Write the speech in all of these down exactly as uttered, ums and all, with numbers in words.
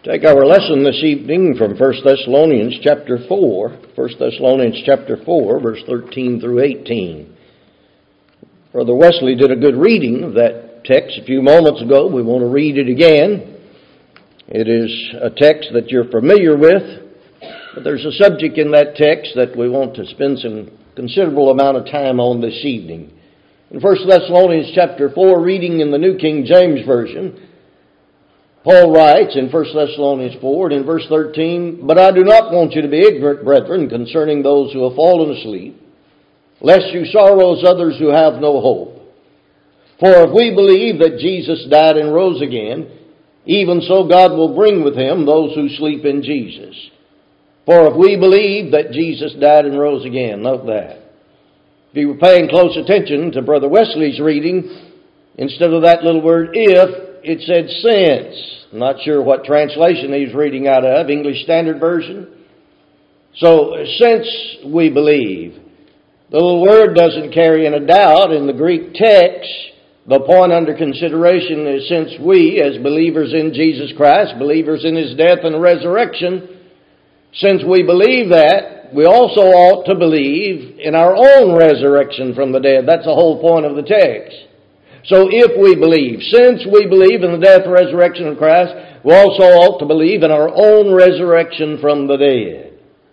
Take our lesson this evening from First Thessalonians chapter four. First Thessalonians chapter four, verse thirteen through eighteen. Brother Wesley did a good reading of that text a few moments ago. We want to read it again. It is a text that you're familiar with, but there's a subject in that text that we want to spend some considerable amount of time on this evening. In First Thessalonians chapter four, reading in the New King James Version, Paul writes in First Thessalonians four, and in verse thirteen, "But I do not want you to be ignorant, brethren, concerning those who have fallen asleep, lest you sorrow as others who have no hope. For if we believe that Jesus died and rose again, even so God will bring with him those who sleep in Jesus. For if we believe that Jesus died and rose again," note that. If you were paying close attention to Brother Wesley's reading, instead of that little word "if," it said "since." I'm not sure what translation he's reading out of, English Standard Version. So, since we believe. The little word doesn't carry any doubt in the Greek text. The point under consideration is since we, as believers in Jesus Christ, believers in His death and resurrection, since we believe that, we also ought to believe in our own resurrection from the dead. That's the whole point of the text. So if we believe, since we believe in the death and resurrection of Christ, we also ought to believe in our own resurrection from the dead.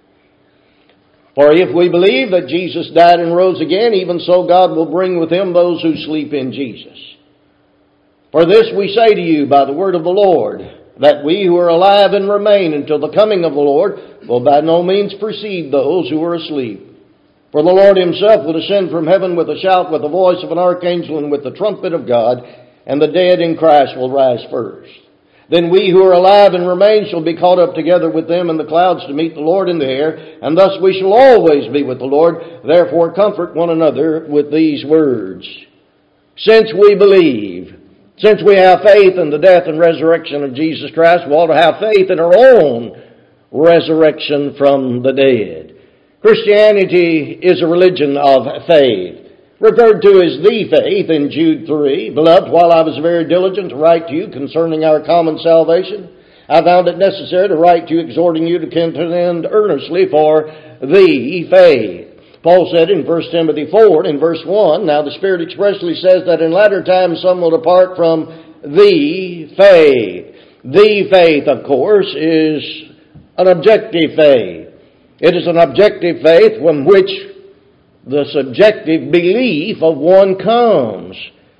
For if we believe that Jesus died and rose again, even so God will bring with him those who sleep in Jesus. For this we say to you by the word of the Lord, that we who are alive and remain until the coming of the Lord will by no means precede those who are asleep. For the Lord himself will descend from heaven with a shout, with the voice of an archangel, and with the trumpet of God, and the dead in Christ will rise first. Then we who are alive and remain shall be caught up together with them in the clouds to meet the Lord in the air, and thus we shall always be with the Lord. Therefore comfort one another with these words. Since we believe, since we have faith in the death and resurrection of Jesus Christ, we ought to have faith in our own resurrection from the dead. Christianity is a religion of faith, referred to as the faith in Jude three. Beloved, while I was very diligent to write to you concerning our common salvation, I found it necessary to write to you, exhorting you to contend earnestly for the faith. Paul said in First Timothy four, in verse one, "Now the Spirit expressly says that in latter times some will depart from the faith." The faith, of course, is an objective faith. It is an objective faith from which the subjective belief of one comes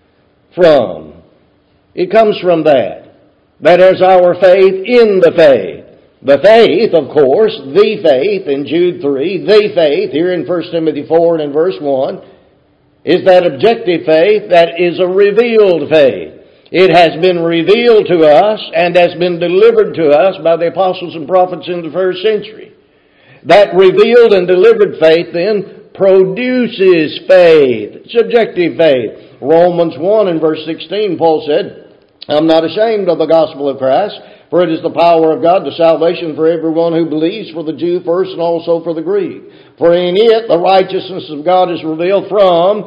from. It comes from that. That is our faith in the faith. The faith, of course, the faith in Jude three, the faith here in First Timothy four and in verse one, is that objective faith that is a revealed faith. It has been revealed to us and has been delivered to us by the apostles and prophets in the first century. That revealed and delivered faith then produces faith, subjective faith. Romans one and verse sixteen, Paul said, "I'm not ashamed of the gospel of Christ, for it is the power of God to salvation for everyone who believes, for the Jew first and also for the Greek. For in it the righteousness of God is revealed from,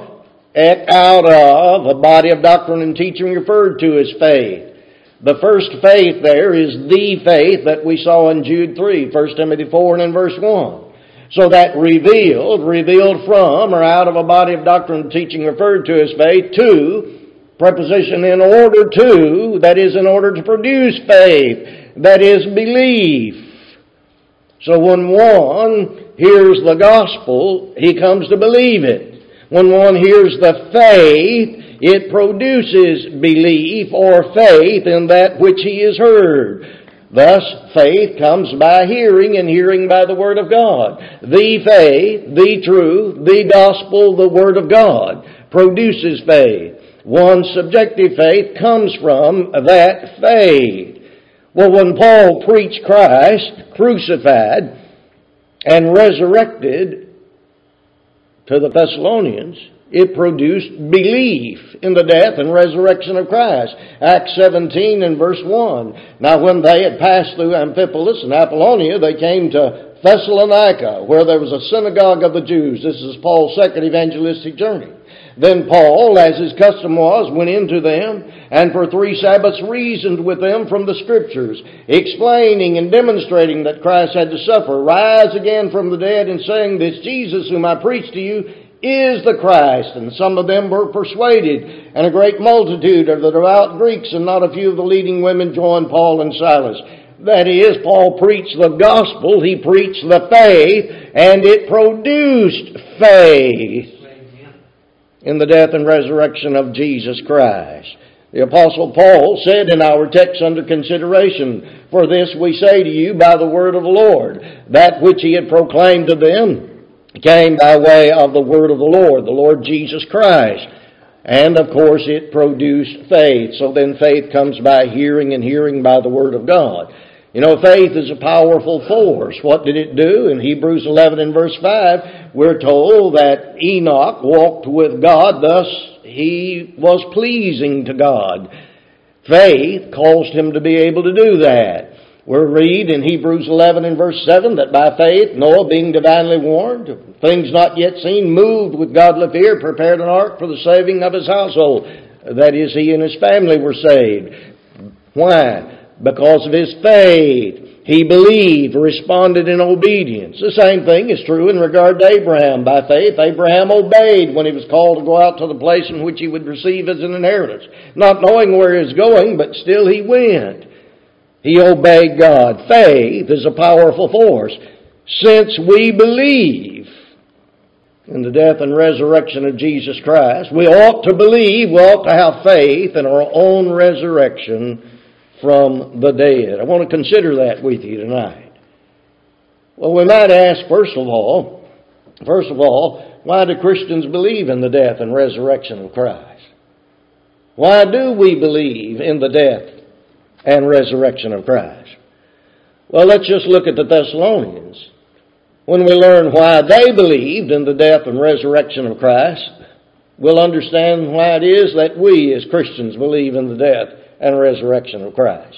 out of, a body of doctrine and teaching referred to as faith." The first faith there is the faith that we saw in Jude three, First Timothy four and in verse one. So that revealed, revealed from or out of a body of doctrine and teaching referred to as faith, to, preposition in order to, that is in order to produce faith, that is belief. So when one hears the gospel, he comes to believe it. When one hears the faith, it produces belief or faith in that which he has heard. Thus, faith comes by hearing, and hearing by the Word of God. The faith, the truth, the gospel, the Word of God produces faith. One's subjective faith comes from that faith. Well, when Paul preached Christ crucified and resurrected to the Thessalonians, it produced belief in the death and resurrection of Christ. Acts seventeen and verse one. "Now when they had passed through Amphipolis and Apollonia, they came to Thessalonica, where there was a synagogue of the Jews. This is Paul's second evangelistic journey. Then Paul, as his custom was, went into them, and for three Sabbaths reasoned with them from the Scriptures, explaining and demonstrating that Christ had to suffer, rise again from the dead, and saying, this Jesus whom I preach to you is the Christ. And some of them were persuaded, and a great multitude of the devout Greeks and not a few of the leading women joined Paul and Silas. That is, Paul preached the gospel, he preached the faith, and it produced faith in the death and resurrection of Jesus Christ. The Apostle Paul said in our text under consideration, for this we say to you by the word of the Lord, that which he had proclaimed to them came by way of the word of the Lord, the Lord Jesus Christ. And of course it produced faith. So then faith comes by hearing, and hearing by the word of God. You know, faith is a powerful force. What did it do? In Hebrews eleven and verse five, we're told that Enoch walked with God, thus he was pleasing to God. Faith caused him to be able to do that. We read in Hebrews eleven and verse seven that by faith Noah, being divinely warned, things not yet seen, moved with godly fear, prepared an ark for the saving of his household. That is, he and his family were saved. Why? Because of his faith. He believed, responded in obedience. The same thing is true in regard to Abraham. By faith, Abraham obeyed when he was called to go out to the place in which he would receive as an inheritance. Not knowing where he was going, but still he went. He obeyed God. Faith is a powerful force. Since we believe in the death and resurrection of Jesus Christ, we ought to believe, we ought to have faith in our own resurrection from the dead. I want to consider that with you tonight. Well, we might ask, first of all, first of all, why do Christians believe in the death and resurrection of Christ? Why do we believe in the death and resurrection of Christ? Well, let's just look at the Thessalonians. When we learn why they believed in the death and resurrection of Christ, we'll understand why it is that we as Christians believe in the death and resurrection of Christ.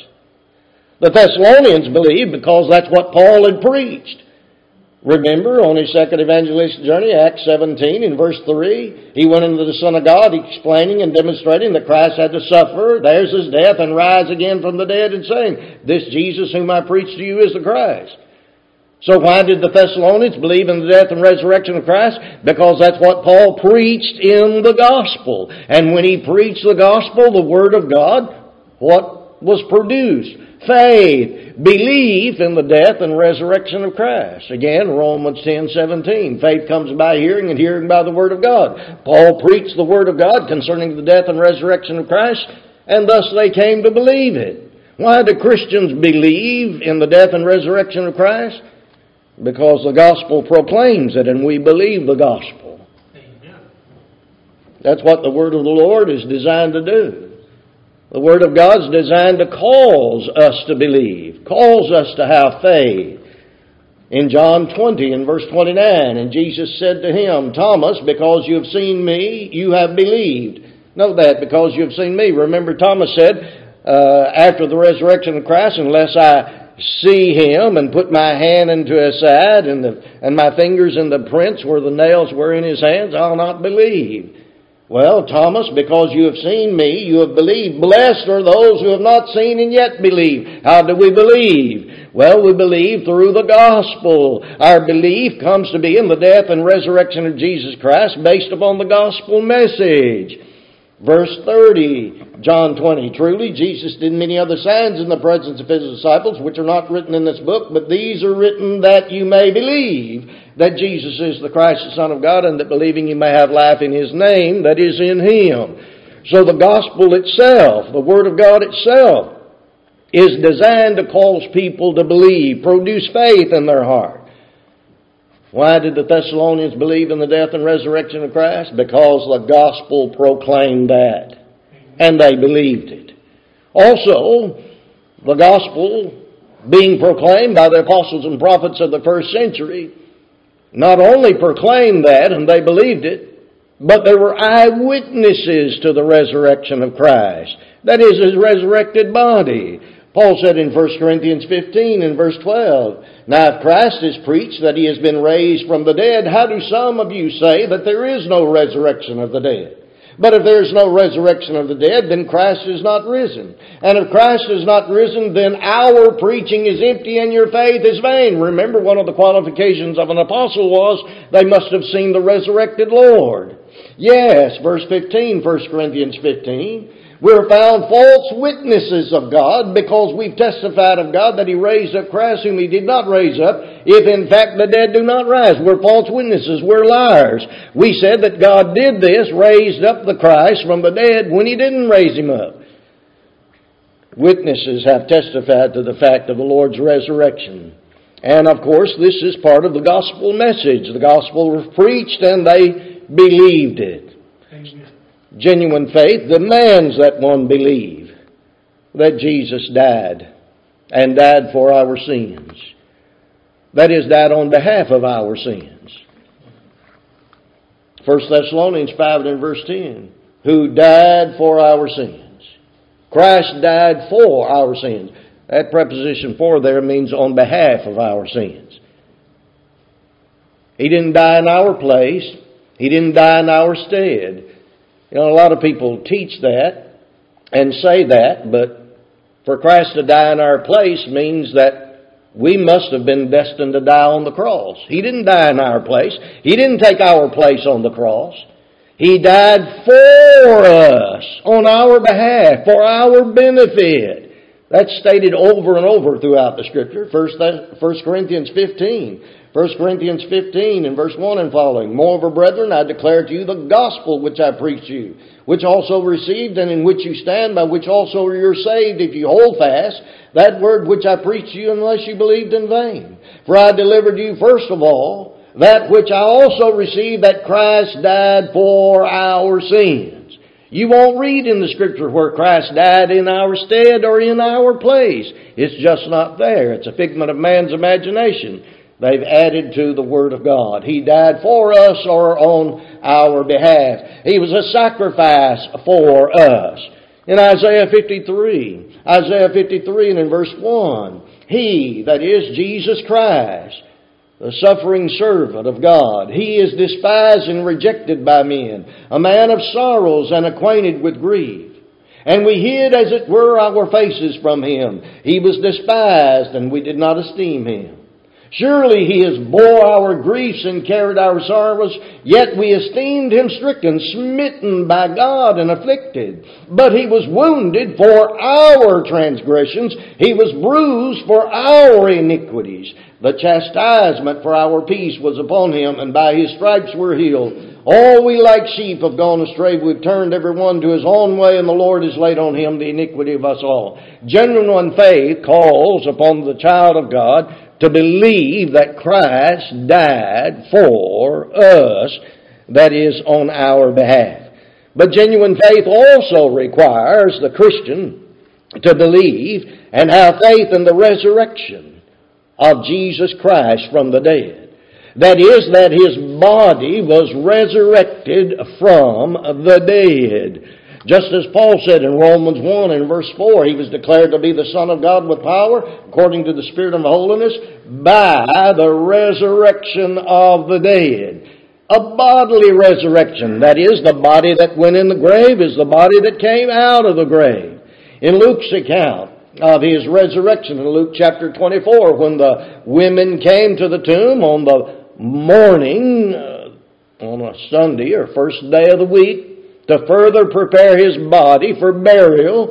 The Thessalonians believed because that's what Paul had preached. Remember, on his second evangelistic journey, Acts seventeen, in verse three, he went into the synagogue explaining and demonstrating that Christ had to suffer, there's his death, and rise again from the dead, and saying, this Jesus whom I preach to you is the Christ. So why did the Thessalonians believe in the death and resurrection of Christ? Because that's what Paul preached in the gospel. And when he preached the gospel, the word of God, what was produced? Faith, belief in the death and resurrection of Christ. Again, Romans ten seventeen. Faith comes by hearing, and hearing by the word of God. Paul preached the word of God concerning the death and resurrection of Christ, and thus they came to believe it. Why do Christians believe in the death and resurrection of Christ? Because the gospel proclaims it, and we believe the gospel. Amen. That's what the word of the Lord is designed to do. The word of God is designed to cause us to believe, cause us to have faith. In John twenty and verse twenty-nine, and Jesus said to him, Thomas, because you have seen me, you have believed. Note that, because you have seen me. Remember, Thomas said, uh, after the resurrection of Christ, unless I see him and put my hand into his side and, the, and my fingers in the prints where the nails were in his hands, I'll not believe. Well, Thomas, because you have seen me, you have believed. Blessed are those who have not seen and yet believe. How do we believe? Well, we believe through the gospel. Our belief comes to be in the death and resurrection of Jesus Christ based upon the gospel message. Verse thirty, John twenty, truly Jesus did many other signs in the presence of his disciples, which are not written in this book, but these are written that you may believe that Jesus is the Christ, the Son of God, and that believing you may have life in his name, that is in him. So the gospel itself, the word of God itself, is designed to cause people to believe, produce faith in their heart. Why did the Thessalonians believe in the death and resurrection of Christ? Because the gospel proclaimed that, and they believed it. Also, the gospel being proclaimed by the apostles and prophets of the first century not only proclaimed that, and they believed it, but there were eyewitnesses to the resurrection of Christ. That is, his resurrected body. Paul said in First Corinthians fifteen and verse twelve, "Now if Christ is preached that he has been raised from the dead, how do some of you say that there is no resurrection of the dead? But if there is no resurrection of the dead, then Christ is not risen. And if Christ is not risen, then our preaching is empty and your faith is vain." Remember, one of the qualifications of an apostle was they must have seen the resurrected Lord. Yes, verse fifteen, First Corinthians fifteen. "We're found false witnesses of God because we've testified of God that he raised up Christ whom he did not raise up, if in fact the dead do not rise." We're false witnesses. We're liars. We said that God did this, raised up the Christ from the dead when he didn't raise him up. Witnesses have testified to the fact of the Lord's resurrection. And of course, this is part of the gospel message. The gospel was preached and they believed it. Amen. Genuine faith demands that one believe that Jesus died and died for our sins. That is, died on behalf of our sins. First Thessalonians five and verse ten. Who died for our sins. Christ died for our sins. That preposition for there means on behalf of our sins. He didn't die in our place. He didn't die in our stead. You know, a lot of people teach that and say that, but for Christ to die in our place means that we must have been destined to die on the cross. He didn't die in our place. He didn't take our place on the cross. He died for us, on our behalf, for our benefit. That's stated over and over throughout the Scripture. First Corinthians fifteen. First Corinthians fifteen and verse one and following. "Moreover, brethren, I declare to you the gospel which I preached you, which also received and in which you stand, by which also you're saved, if you hold fast that word which I preached you, unless you believed in vain. For I delivered you first of all that which I also received, that Christ died for our sins." You won't read in the Scripture where Christ died in our stead or in our place. It's just not there. It's a figment of man's imagination. They've added to the Word of God. He died for us or on our behalf. He was a sacrifice for us. In Isaiah fifty-three, Isaiah fifty-three and in verse one, "He, that is Jesus Christ, the suffering servant of God, he is despised and rejected by men, a man of sorrows and acquainted with grief. And we hid, as it were, our faces from him. He was despised, and we did not esteem him. Surely he has bore our griefs and carried our sorrows, yet we esteemed him stricken, smitten by God, and afflicted. But he was wounded for our transgressions, he was bruised for our iniquities. The chastisement for our peace was upon him, and by his stripes we're healed. All we like sheep have gone astray. We've turned every one to his own way, and the Lord has laid on him the iniquity of us all." Genuine faith calls upon the child of God to believe that Christ died for us, that is, on our behalf. But genuine faith also requires the Christian to believe and have faith in the resurrection of Jesus Christ from the dead. That is, that his body was resurrected from the dead. Just as Paul said in Romans one and verse four, he was declared to be the Son of God with power, according to the Spirit of holiness, by the resurrection of the dead. A bodily resurrection. That is, the body that went in the grave is the body that came out of the grave. In Luke's account of his resurrection, in Luke chapter twenty-four, when the women came to the tomb on the morning, uh, on a Sunday or first day of the week, to further prepare his body for burial,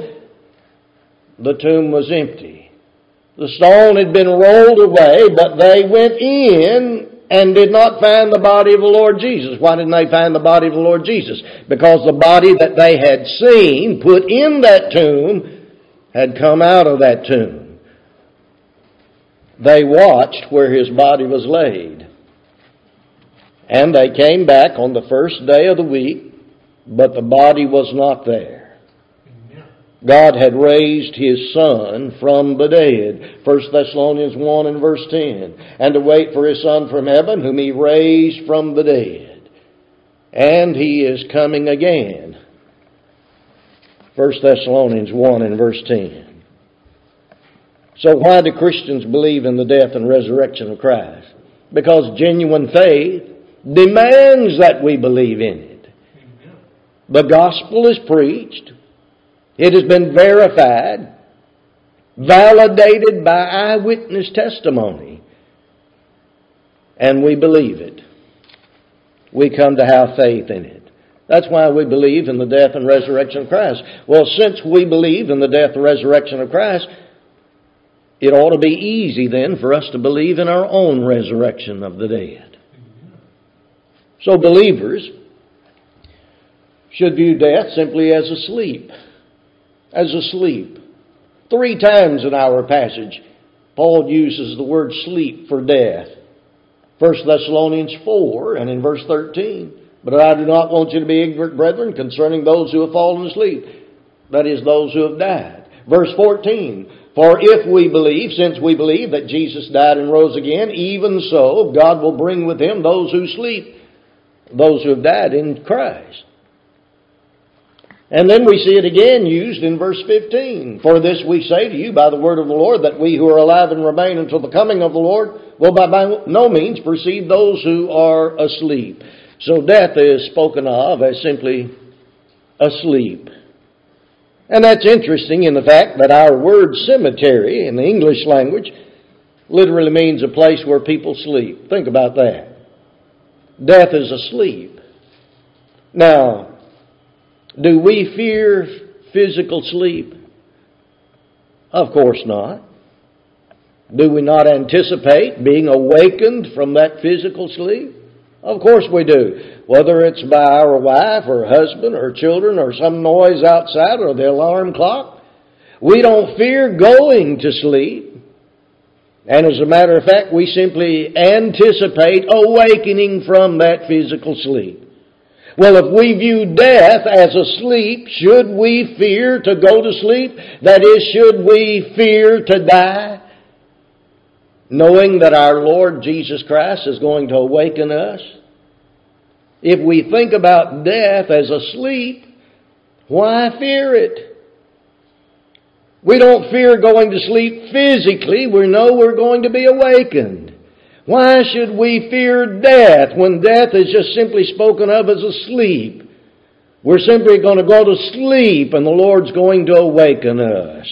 the tomb was empty. The stone had been rolled away, but they went in and did not find the body of the Lord Jesus. Why didn't they find the body of the Lord Jesus? Because the body that they had seen put in that tomb had come out of that tomb. They watched where his body was laid. And they came back on the first day of the week, but the body was not there. God had raised his Son from the dead. First Thessalonians one and verse ten. "And to wait for his Son from heaven, whom he raised from the dead. And he is coming again." First Thessalonians one and verse ten. So why do Christians believe in the death and resurrection of Christ? Because genuine faith demands that we believe in it. The gospel is preached. It has been verified, validated by eyewitness testimony. And we believe it. We come to have faith in it. That's why we believe in the death and resurrection of Christ. Well, since we believe in the death and resurrection of Christ, it ought to be easy then for us to believe in our own resurrection of the dead. So believers should view death simply as a sleep. As a sleep. Three times in our passage, Paul uses the word sleep for death. First Thessalonians four and in verse thirteen. But I do not want you to be ignorant, brethren, concerning those who have fallen asleep. That is, those who have died. Verse fourteen. For if we believe, since we believe that Jesus died and rose again, even so God will bring with him those who sleep, those who have died in Christ. And then we see it again used in verse fifteen. For this we say to you by the word of the Lord, that we who are alive and remain until the coming of the Lord will by no means precede those who are asleep. So death is spoken of as simply asleep. And that's interesting in the fact that our word cemetery in the English language literally means a place where people sleep. Think about that. Death is asleep. Now, do we fear physical sleep? Of course not. Do we not anticipate being awakened from that physical sleep? Of course we do. Whether it's by our wife or husband or children or some noise outside or the alarm clock, we don't fear going to sleep. And as a matter of fact, we simply anticipate awakening from that physical sleep. Well, if we view death as a sleep, should we fear to go to sleep? That is, should we fear to die? Knowing that our Lord Jesus Christ is going to awaken us? If we think about death as a sleep, why fear it? We don't fear going to sleep physically. We know we're going to be awakened. Why should we fear death when death is just simply spoken of as a sleep? We're simply going to go to sleep and the Lord's going to awaken us.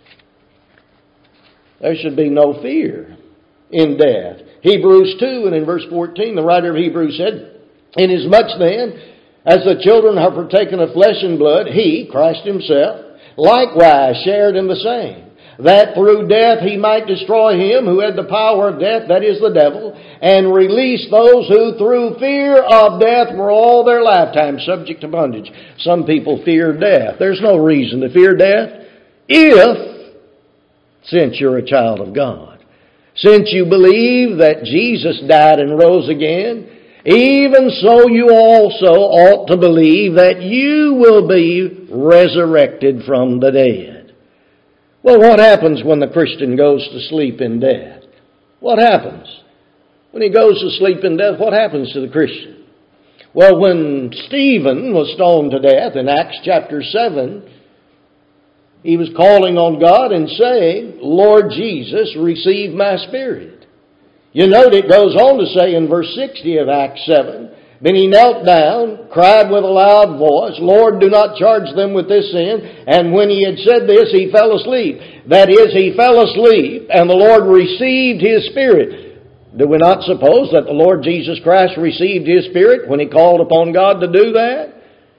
There should be no fear in death. Hebrews two and in verse fourteen, the writer of Hebrews said, Inasmuch then as the children have partaken of flesh and blood, he, Christ himself, likewise shared in the same, that through death he might destroy him who had the power of death, that is the devil, and release those who through fear of death were all their lifetime subject to bondage. Some people fear death. There's no reason to fear death if, since you're a child of God, since you believe that Jesus died and rose again, even so you also ought to believe that you will be resurrected from the dead. Well, what happens when the Christian goes to sleep in death? What happens? When he goes to sleep in death, what happens to the Christian? Well, when Stephen was stoned to death in Acts chapter seven, he was calling on God and saying, Lord Jesus, receive my spirit. You note it goes on to say in verse sixty of Acts seven, Then he knelt down, cried with a loud voice, Lord, do not charge them with this sin. And when he had said this, he fell asleep. That is, he fell asleep, and the Lord received his spirit. Do we not suppose that the Lord Jesus Christ received his spirit when he called upon God to do that?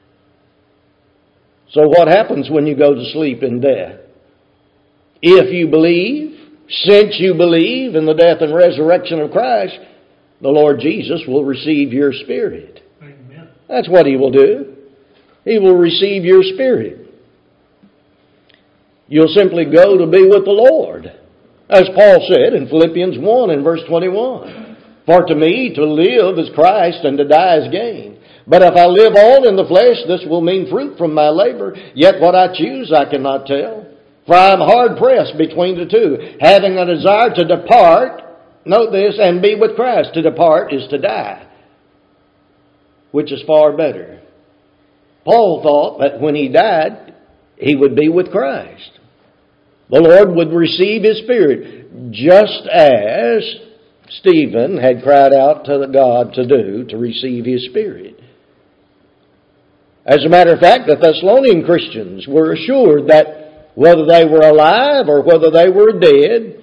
So what happens when you go to sleep in death? If you believe, since you believe in the death and resurrection of Christ, the Lord Jesus will receive your spirit. Amen. That's what he will do. He will receive your spirit. You'll simply go to be with the Lord. As Paul said in Philippians one and verse twenty-one, For to me to live is Christ and to die is gain. But if I live on in the flesh, this will mean fruit from my labor. Yet what I choose I cannot tell. For I am hard pressed between the two, having a desire to depart, note this, and be with Christ. To depart is to die, which is far better. Paul thought that when he died, he would be with Christ. The Lord would receive His Spirit, just as Stephen had cried out to God to do, to receive His Spirit. As a matter of fact, the Thessalonian Christians were assured that whether they were alive or whether they were dead,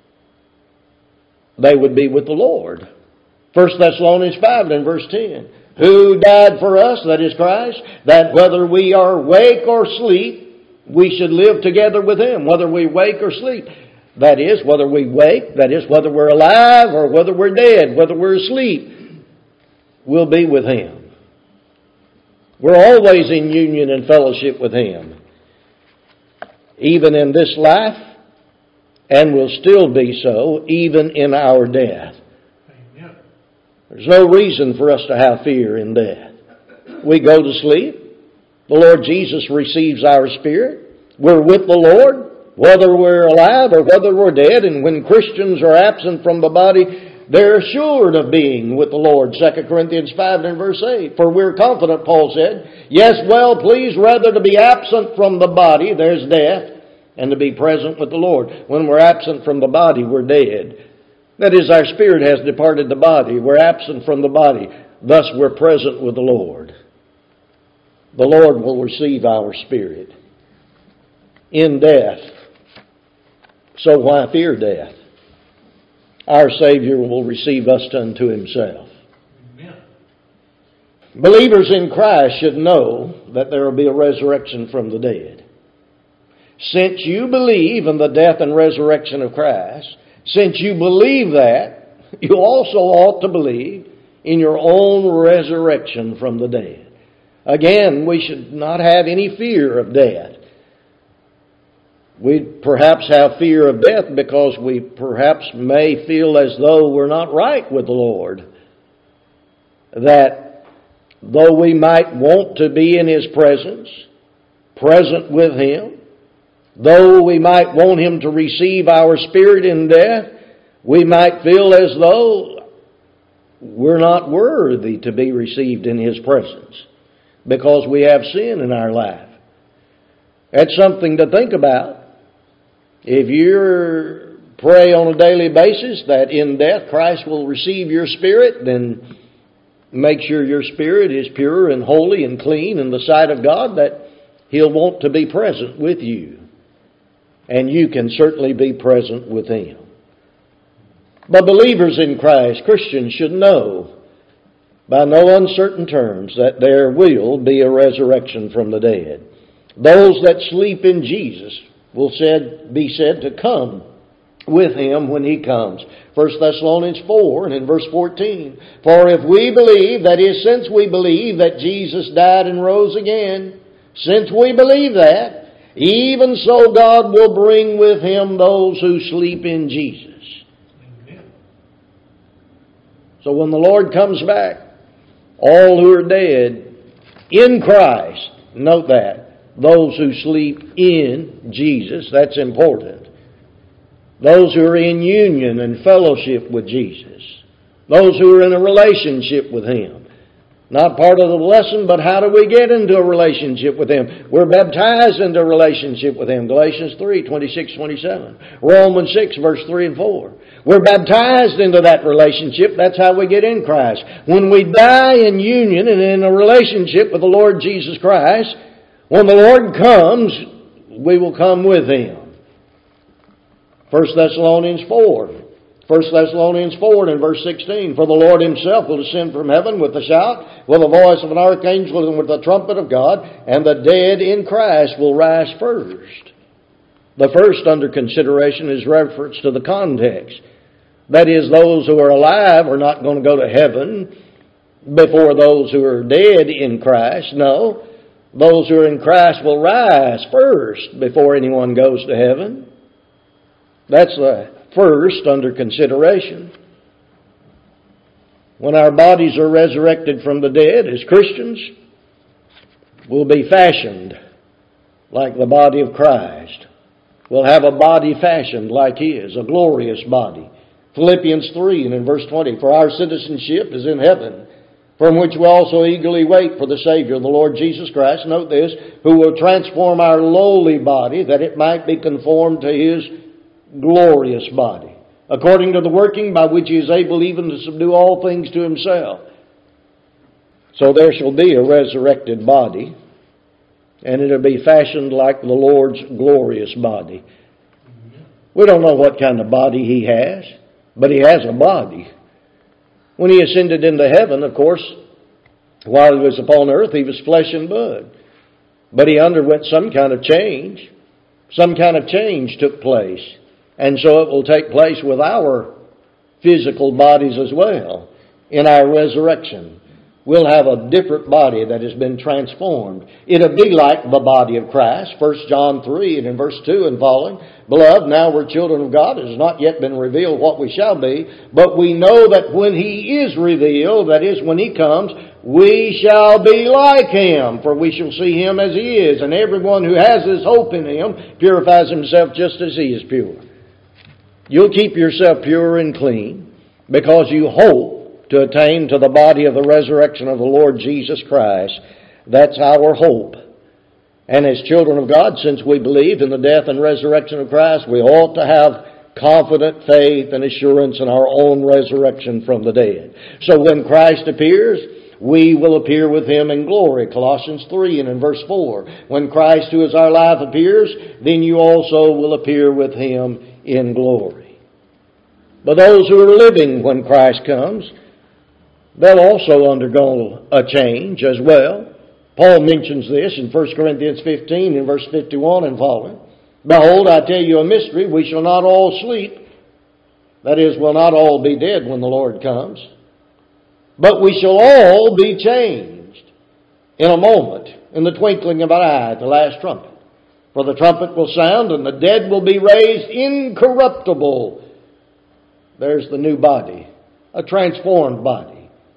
they would be with the Lord. First Thessalonians five and verse ten. Who died for us, that is Christ, that whether we are awake or asleep, we should live together with Him, whether we wake or sleep. That is, whether we wake, that is, whether we're alive or whether we're dead, whether we're asleep, we'll be with Him. We're always in union and fellowship with Him, even in this life, and will still be so even in our death. Amen. There's no reason for us to have fear in death. We go to sleep. The Lord Jesus receives our spirit. We're with the Lord, whether we're alive or whether we're dead. And when Christians are absent from the body, they're assured of being with the Lord. Second Corinthians five and verse eight. For we're confident, Paul said, yes, well, please, rather to be absent from the body, there's death, and to be present with the Lord. When we're absent from the body, we're dead. That is, our spirit has departed the body. We're absent from the body. Thus, we're present with the Lord. The Lord will receive our spirit in death. So why fear death? Our Savior will receive us unto Himself. Amen. Believers in Christ should know that there will be a resurrection from the dead. Since you believe in the death and resurrection of Christ, since you believe that, you also ought to believe in your own resurrection from the dead. Again, we should not have any fear of death. We perhaps have fear of death because we perhaps may feel as though we're not right with the Lord. That though we might want to be in His presence, present with Him, though we might want Him to receive our spirit in death, we might feel as though we're not worthy to be received in His presence because we have sin in our life. That's something to think about. If you pray on a daily basis that in death Christ will receive your spirit, then make sure your spirit is pure and holy and clean in the sight of God, that He'll want to be present with you. And you can certainly be present with Him. But believers in Christ, Christians, should know by no uncertain terms that there will be a resurrection from the dead. Those that sleep in Jesus will said, be said to come with Him when He comes. First Thessalonians four and in verse fourteen. For if we believe, that is, since we believe that Jesus died and rose again, since we believe that, even so God will bring with Him those who sleep in Jesus. Amen. So when the Lord comes back, all who are dead in Christ, note that, those who sleep in Jesus, that's important. Those who are in union and fellowship with Jesus. Those who are in a relationship with Him. Not part of the lesson, but how do we get into a relationship with Him? We're baptized into a relationship with Him. Galatians three, twenty-six, twenty-seven. Romans six, verse three and four. We're baptized into that relationship. That's how we get in Christ. When we die in union and in a relationship with the Lord Jesus Christ, when the Lord comes, we will come with Him. First Thessalonians four. First Thessalonians four and verse sixteen. For the Lord Himself will descend from heaven with a shout, with the voice of an archangel, and with the trumpet of God, and the dead in Christ will rise first. The first under consideration is reference to the context. That is, those who are alive are not going to go to heaven before those who are dead in Christ. No. Those who are in Christ will rise first before anyone goes to heaven. That's the first under consideration. When our bodies are resurrected from the dead as Christians, we'll be fashioned like the body of Christ. We'll have a body fashioned like His, a glorious body. Philippians three and in verse twenty, for our citizenship is in heaven, from which we also eagerly wait for the Savior, the Lord Jesus Christ, note this, who will transform our lowly body, that it might be conformed to His glorious body, according to the working by which He is able even to subdue all things to Himself. So there shall be a resurrected body, and it'll be fashioned like the Lord's glorious body. We don't know what kind of body He has, but He has a body. When He ascended into heaven, of course, while He was upon earth, He was flesh and blood. But He underwent some kind of change. Some kind of change took place. And so it will take place with our physical bodies as well in our resurrection. We'll have a different body that has been transformed. It'll be like the body of Christ. First John three and in verse two and following. Beloved, now we're children of God. It has not yet been revealed what we shall be. But we know that when He is revealed, that is, when He comes, we shall be like Him. For we shall see Him as He is. And everyone who has this hope in Him purifies himself just as He is pure. You'll keep yourself pure and clean because you hope to attain to the body of the resurrection of the Lord Jesus Christ. That's our hope. And as children of God, since we believe in the death and resurrection of Christ, we ought to have confident faith and assurance in our own resurrection from the dead. So when Christ appears, we will appear with Him in glory. Colossians three and in verse four. When Christ, who is our life, appears, then you also will appear with Him in glory. But those who are living when Christ comes, they'll also undergo a change as well. Paul mentions this in First Corinthians fifteen in verse fifty-one and following. Behold, I tell you a mystery, we shall not all sleep. That is, we'll not all be dead when the Lord comes. But we shall all be changed in a moment, in the twinkling of an eye, at the last trumpet. For the trumpet will sound, and the dead will be raised incorruptible. There's the new body, a transformed body.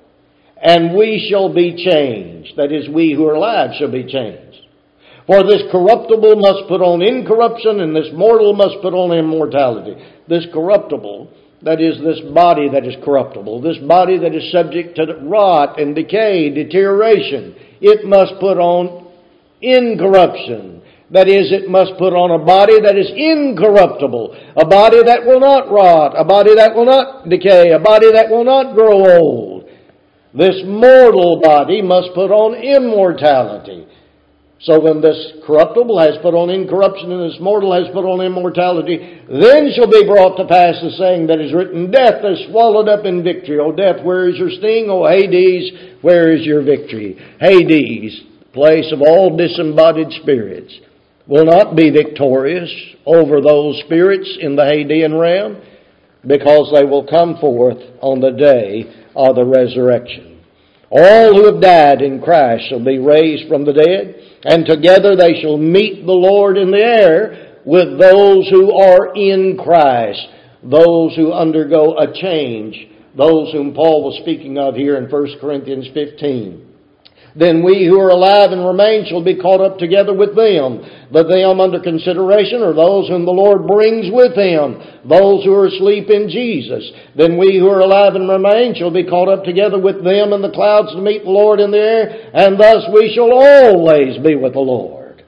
And we shall be changed. That is, we who are alive shall be changed. For this corruptible must put on incorruption, and this mortal must put on immortality. This corruptible, that is, this body that is corruptible, this body that is subject to rot and decay, deterioration, it must put on incorruption. That is, it must put on a body that is incorruptible, a body that will not rot, a body that will not decay, a body that will not grow old. This mortal body must put on immortality. So when this corruptible has put on incorruption and this mortal has put on immortality, then shall be brought to pass the saying that is written, Death is swallowed up in victory. O death, where is your sting? O Hades, where is your victory? Hades, place of all disembodied spirits, will not be victorious over those spirits in the Hadean realm, because they will come forth on the day of the resurrection. All who have died in Christ shall be raised from the dead, and together they shall meet the Lord in the air with those who are in Christ, those who undergo a change, those whom Paul was speaking of here in First Corinthians fifteen. Then we who are alive and remain shall be caught up together with them. The them under consideration are those whom the Lord brings with Him, those who are asleep in Jesus. Then we who are alive and remain shall be caught up together with them in the clouds to meet the Lord in the air, and thus we shall always be with the Lord.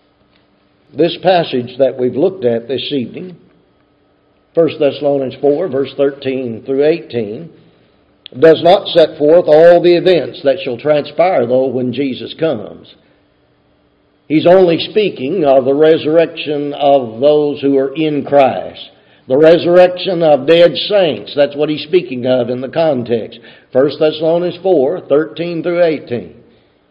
This passage that we've looked at this evening, First Thessalonians four, verse thirteen through eighteen, does not set forth all the events that shall transpire, though, when Jesus comes. He's only speaking of the resurrection of those who are in Christ. The resurrection of dead saints. That's what he's speaking of in the context. First Thessalonians four, thirteen through eighteen.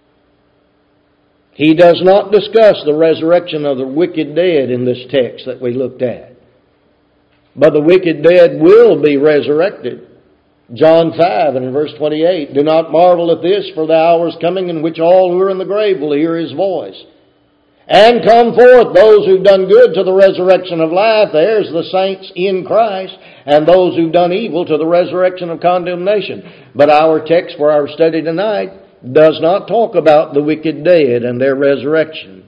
He does not discuss the resurrection of the wicked dead in this text that we looked at. But the wicked dead will be resurrected. John five and in verse twenty-eight, Do not marvel at this, for the hour is coming in which all who are in the grave will hear His voice. And come forth those who've done good to the resurrection of life. There's the saints in Christ. And those who've done evil to the resurrection of condemnation. But our text for our study tonight does not talk about the wicked dead and their resurrection.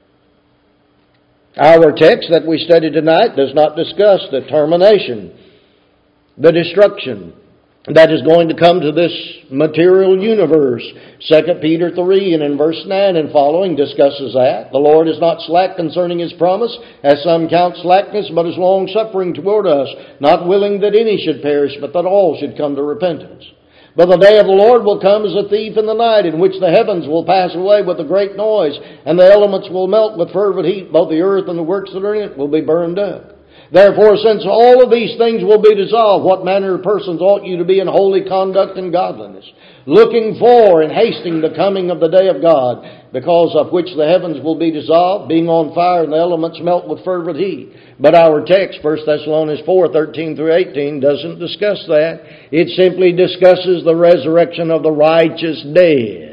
Our text that we study tonight does not discuss the termination, the destruction, that is going to come to this material universe. Second Peter three and in verse nine and following discusses that. The Lord is not slack concerning His promise, as some count slackness, but is long-suffering toward us, not willing that any should perish, but that all should come to repentance. But the day of the Lord will come as a thief in the night, in which the heavens will pass away with a great noise, and the elements will melt with fervent heat. Both the earth and the works that are in it will be burned up. Therefore, since all of these things will be dissolved, what manner of persons ought you to be in holy conduct and godliness, looking for and hasting the coming of the day of God, because of which the heavens will be dissolved, being on fire, and the elements melt with fervent heat. But our text, First Thessalonians four, thirteen through eighteen, doesn't discuss that. It simply discusses the resurrection of the righteous dead.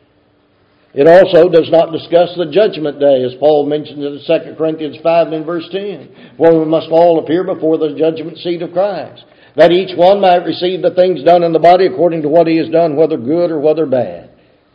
It also does not discuss the judgment day, as Paul mentions in Second Corinthians five and verse ten. For we must all appear before the judgment seat of Christ, that each one might receive the things done in the body according to what he has done, whether good or whether bad.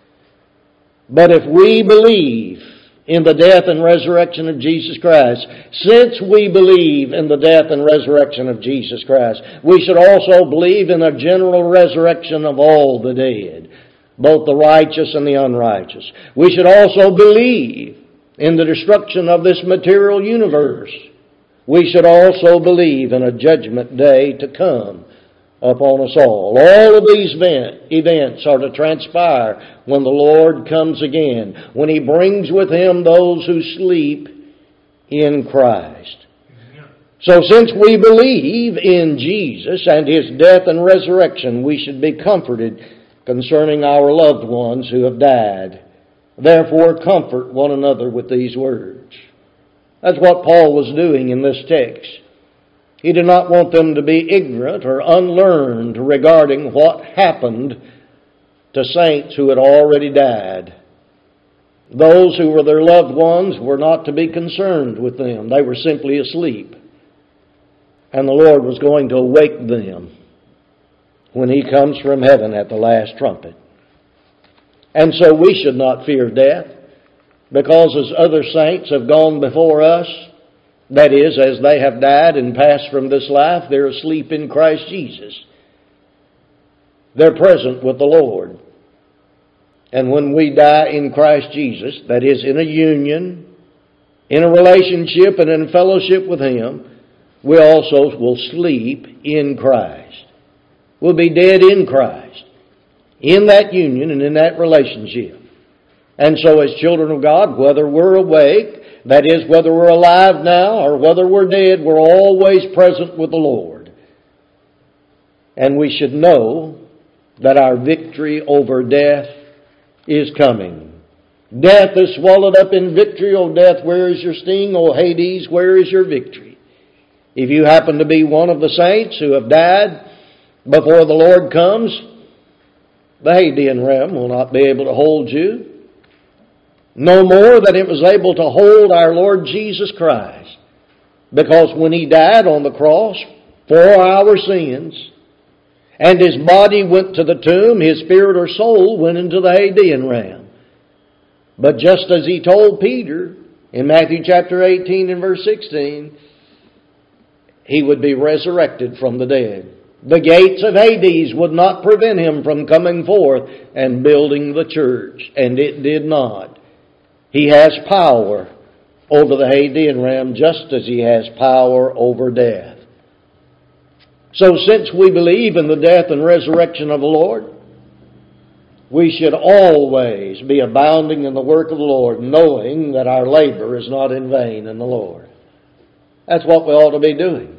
But if we believe in the death and resurrection of Jesus Christ, since we believe in the death and resurrection of Jesus Christ, we should also believe in a general resurrection of all the dead, both the righteous and the unrighteous. We should also believe in the destruction of this material universe. We should also believe in a judgment day to come upon us all. All of these event, events are to transpire when the Lord comes again, when He brings with Him those who sleep in Christ. So since we believe in Jesus and His death and resurrection, we should be comforted concerning our loved ones who have died. Therefore, comfort one another with these words. That's what Paul was doing in this text. He did not want them to be ignorant or unlearned regarding what happened to saints who had already died. Those who were their loved ones were not to be concerned with them. They were simply asleep. And the Lord was going to awake them when He comes from heaven at the last trumpet. And so we should not fear death, because as other saints have gone before us, that is, as they have died and passed from this life, they're asleep in Christ Jesus. They're present with the Lord. And when we die in Christ Jesus, that is, in a union, in a relationship and in fellowship with Him, we also will sleep in Christ. We'll be dead in Christ, in that union and in that relationship. And so as children of God, whether we're awake, that is, whether we're alive now or whether we're dead, we're always present with the Lord. And we should know that our victory over death is coming. Death is swallowed up in victory. O death, where is your sting? O Hades, where is your victory? If you happen to be one of the saints who have died before the Lord comes, the Hadean realm will not be able to hold you. No more than it was able to hold our Lord Jesus Christ. Because when He died on the cross for our sins, and His body went to the tomb, His spirit or soul went into the Hadean realm. But just as He told Peter in Matthew chapter eighteen and verse sixteen, He would be resurrected from the dead. The gates of Hades would not prevent Him from coming forth and building the church. And it did not. He has power over the Hadean realm just as He has power over death. So since we believe in the death and resurrection of the Lord, we should always be abounding in the work of the Lord, knowing that our labor is not in vain in the Lord. That's what we ought to be doing.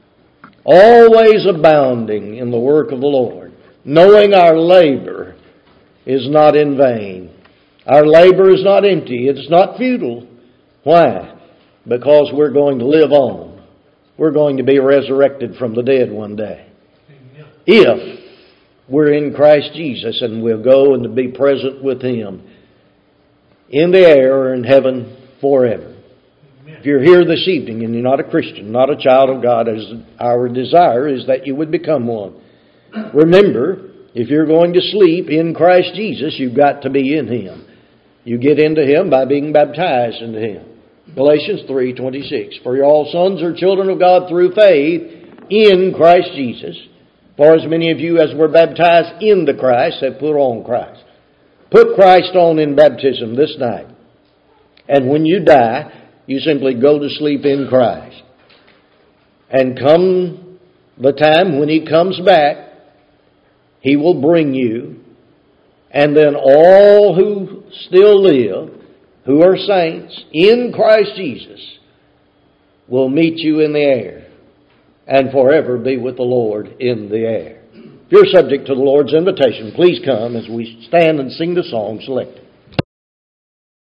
Always abounding in the work of the Lord, knowing our labor is not in vain. Our labor is not empty. It's not futile. Why? Because we're going to live on. We're going to be resurrected from the dead one day. Amen. If we're in Christ Jesus and we'll go and be present with Him in the air or in heaven forever. If you're here this evening and you're not a Christian, not a child of God, as our desire is that you would become one. Remember, if you're going to sleep in Christ Jesus, you've got to be in Him. You get into Him by being baptized into Him. Galatians three twenty-six. For you're all sons or children of God through faith in Christ Jesus. For as many of you as were baptized into Christ have put on Christ. Put Christ on in baptism this night. And when you die, you simply go to sleep in Christ. And come the time when He comes back, He will bring you. And then all who still live, who are saints in Christ Jesus, will meet you in the air and forever be with the Lord in the air. If you're subject to the Lord's invitation, please come as we stand and sing the song selected.